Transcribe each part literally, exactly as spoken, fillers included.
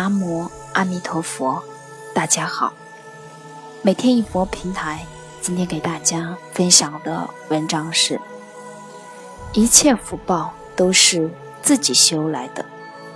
南无阿弥陀佛。大家好，每天一佛平台，今天给大家分享的文章是：一切福报都是自己修来的。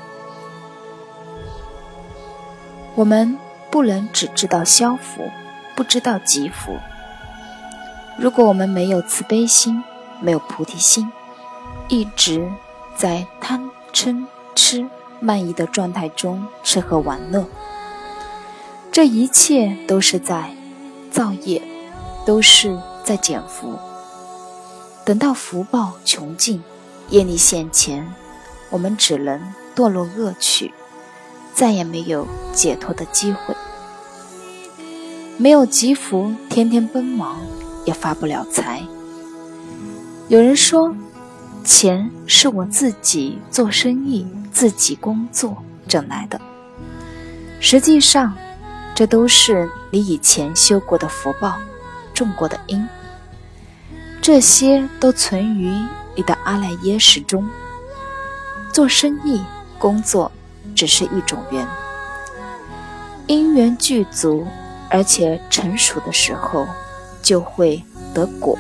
我们不能只知道消福，不知道积福。如果我们没有慈悲心，没有菩提心，一直在贪嗔痴慢疑的状态中吃喝玩乐，这一切都是在造业，都是在减福。等到福报穷尽，业力现前，我们只能堕落恶趣，再也没有解脱的机会。没有积福，天天奔忙，也发不了财。有人说，钱是我自己做生意、自己工作挣来的。实际上，这都是你以前修过的福报，种过的因，这些都存于你的阿赖耶识中。做生意、工作只是一种缘，因缘具足而且成熟的时候，就会得果。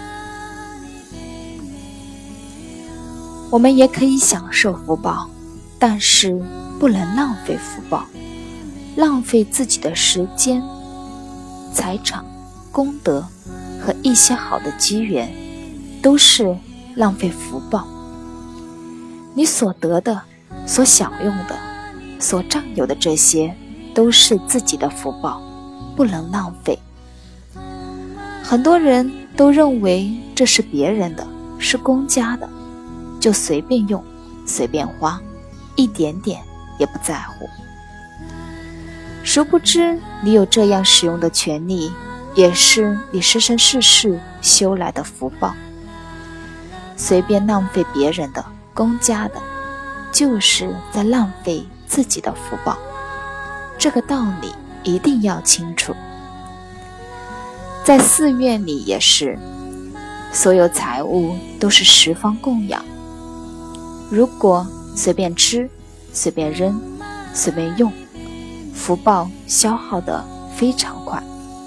我们也可以享受福报，但是不能浪费福报。浪费自己的时间、财产、功德和一些好的机缘，都是浪费福报。你所得的、所享用的、所占有的这些，都是自己的福报，不能浪费。很多人都认为这是别人的，是公家的，就随便用，随便花，一点点也不在乎。殊不知，你有这样使用的权利，也是你生生世世修来的福报。随便浪费别人的、公家的，就是在浪费自己的福报。这个道理一定要清楚。在寺院里也是，所有财物都是十方供养。如果随便吃、随便扔、随便用，福报消耗得非常快。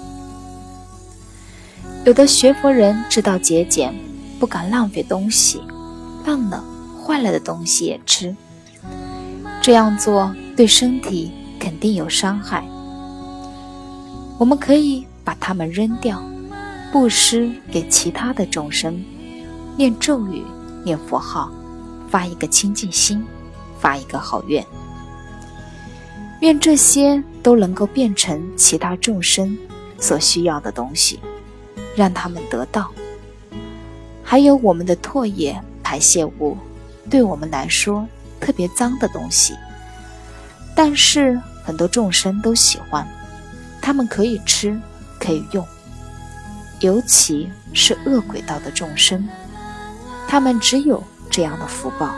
有的学佛人知道节俭，不敢浪费东西，烂了坏了的东西也吃，这样做对身体肯定有伤害。我们可以把它们扔掉，布施给其他的众生，念咒语，念佛号，发一个清净心，发一个好愿，愿这些都能够变成其他众生所需要的东西，让他们得到。还有我们的唾液、排泄物，对我们来说特别脏的东西，但是很多众生都喜欢，他们可以吃，可以用。尤其是恶鬼道的众生，他们只有这样的福报。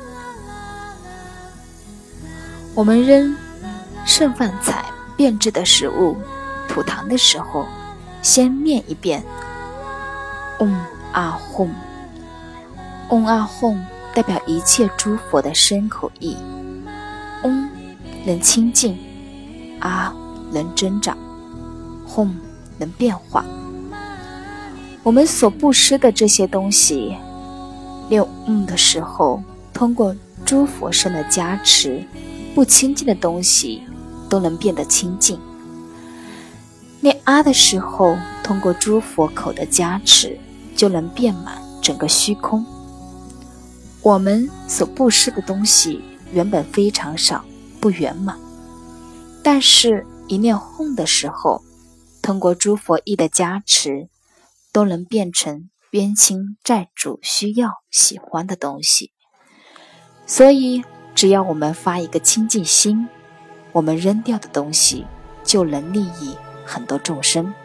我们扔剩饭菜、变质的食物、吐痰的时候，先念一遍嗡阿吽。嗡阿吽代表一切诸佛的身口意。嗡能清净，阿能增长，吽能变化。我们所布施的这些东西，念嗡的时候，通过诸佛身的加持，不清净的东西都能变得清净。念阿的时候，通过诸佛口的加持，就能遍满整个虚空。我们所布施的东西原本非常少，不圆满，但是一念吽的时候，通过诸佛意的加持，都能变成冤亲债主需要喜欢的东西。所以只要我们发一个清净心，我们扔掉的东西就能利益很多众生。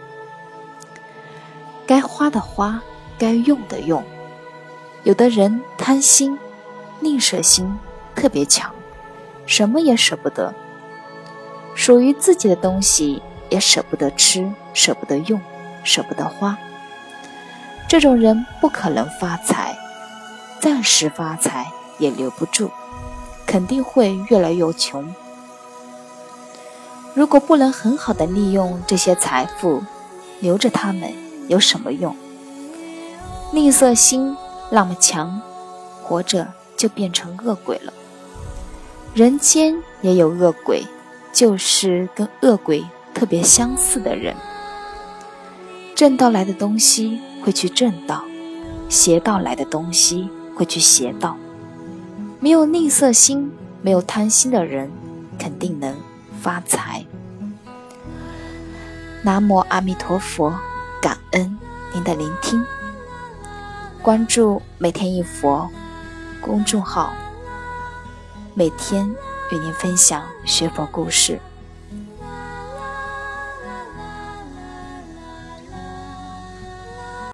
该花的花，该用的用。有的人贪心、吝啬心特别强，什么也舍不得，属于自己的东西也舍不得吃，舍不得用，舍不得花。这种人不可能发财，暂时发财也留不住，肯定会越来越穷。 如果不能很好的利用这些财富，留着它们有什么用？吝啬心那么强，活着就变成恶鬼了。人间也有恶鬼，就是跟恶鬼特别相似的人。正道来的东西会去正道，邪道来的东西会去邪道。没有吝啬心，没有贪心的人，肯定能发财。南无阿弥陀佛，感恩您的聆听。关注每天一佛公众号，每天与您分享学佛故事。